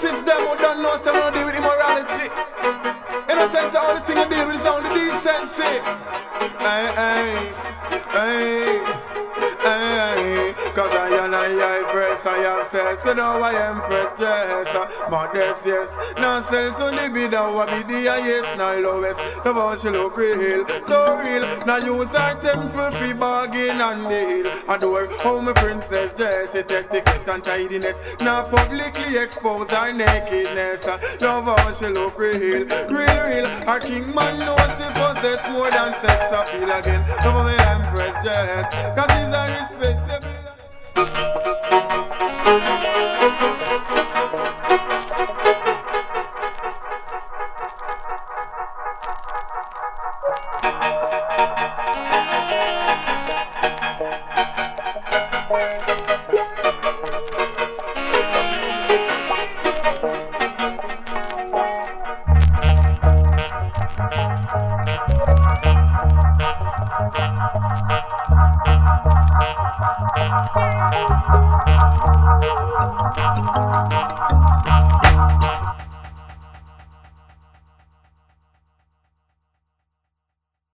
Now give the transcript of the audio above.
racist them who don't know some don't deal with immorality. In a sense, the only thing you deal with is only decency. Hey, hey, hey. Cause I press, I have sense, so now I impress, yes. Modest, yes. Now sell to the bid, I be the highest, now lowest. The voice she look real, so real. Now use our temple for bargain and deal. Adore how my princess Jessie etiquette and tidiness. Now publicly expose our nakedness. Love how she look real, real. Our king man knows she possess more than sex appeal again. Love me empress, yes. Cause she's a respectable.